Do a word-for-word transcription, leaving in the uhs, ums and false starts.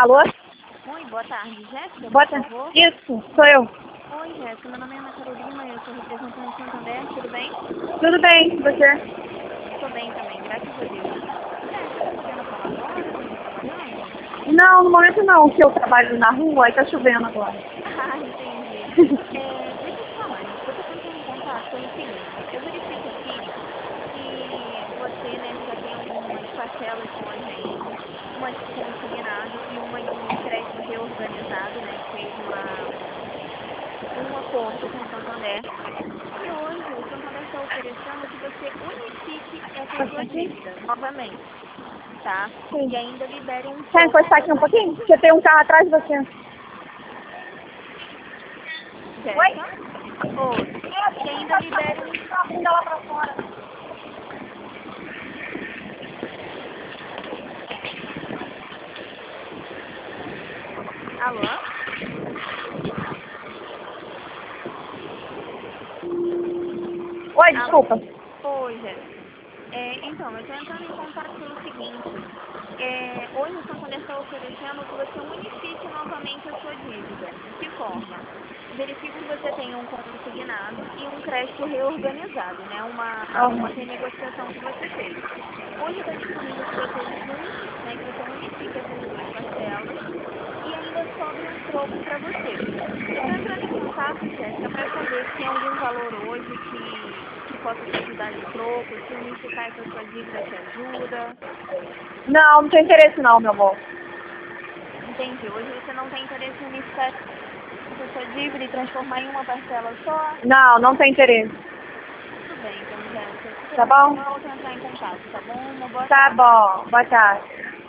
Alô? Oi, boa tarde. Jéssica, Boa por tarde. favor. Isso, sou eu. Oi, Jéssica. Meu nome é Ana Carolina, eu sou representante de Santander. Tudo bem? Tudo bem, você? Estou bem também, graças a Deus. Jéssica, tá podendo falar agora? Você está trabalhando? Não, no momento não, que eu trabalho na rua e tá chovendo agora. Ah, entendi. É, deixa eu te falar, gente. Eu estou tentando em contato pelo seguinte. Eu verifico aqui que você, né, já tem algumas parcelas com a gente, uma consignado e uma em crédito reorganizado, né, que fez uma, um acordo com o Santander. E hoje o Santander está oferecendo que você unifique essa Pode sua aqui? dívida novamente, tá? E Sim. ainda libere um Quer troco encostar para aqui um você. pouquinho? Porque tem um carro atrás de você. Jéssica? Oi. E ainda libere um... A bunda lá pra fora. Alô? Oi, Alô? desculpa. Oi, Jéssica. É, então, eu estou entrando em contato pelo seguinte. É, hoje o Santander está oferecendo que você unifique novamente a sua dívida. De que forma? Verifique que você tem um consignado e um crédito reorganizado, né? Uma, uma Aham. renegociação que você fez. Hoje está disponível que você junte, né? Que você unifique essas duas parcelas e ainda sobre um troco para você. Eu estou entrando em contato, Jéssica, para saber se tem algum valor hoje que, que possa te ajudar de troco, se unificar essa sua dívida te ajuda. Não, não tem interesse não, meu amor. Entendi. Hoje você não tem interesse em unificar essa sua dívida e transformar em uma parcela só? Não, não tem interesse. Tudo bem, então, Jéssica. Se Tá puder, bom? eu volto a entrar em contato, tá bom? Uma boa Tá tarde. bom. Boa tarde.